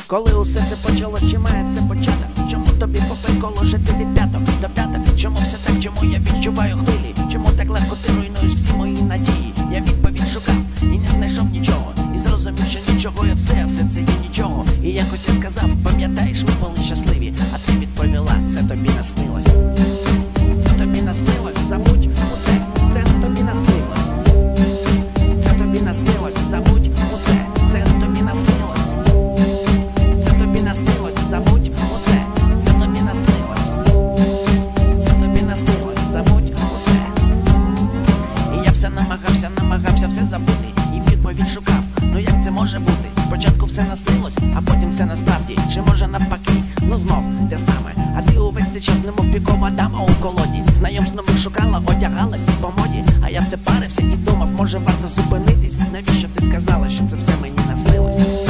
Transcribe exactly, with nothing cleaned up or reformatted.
Коли усе це почалось, чи має це початок? Чому тобі по приколу жити від п'яток до п'яток? Чому все так, чому я відчуваю хвилі? Чому так легко ти руйнуєш всі мої надії? Я відповідь шукав і не знайшов нічого. І зрозумів, що нічого, я все, а все це є нічого. І якось я сказав, пам'ятаєш, ми були щасливі. А ти відповіла, це тобі наснилось. Це тобі наснилось, забудь усе, це тобі наснилось. Це тобі наснилось, забудь усе, це тобі наснилось. Це тобі наснилось, забудь усе, це тобі наснилось. Це тобі наснилось, забудь усе. І я все намагався, намагався все забути. І відповідь шукав, ну як це може бути? Спочатку все наснилось, а потім все насправді. Чи може навпаки, ну знов те саме. А ти увесь цей час немов пікова дама у колоді. Знайомств нових шукала, одягалась по моді. А я все парився і думав, може варто зупинитись. Навіщо ти сказала, що це все мені наснилось?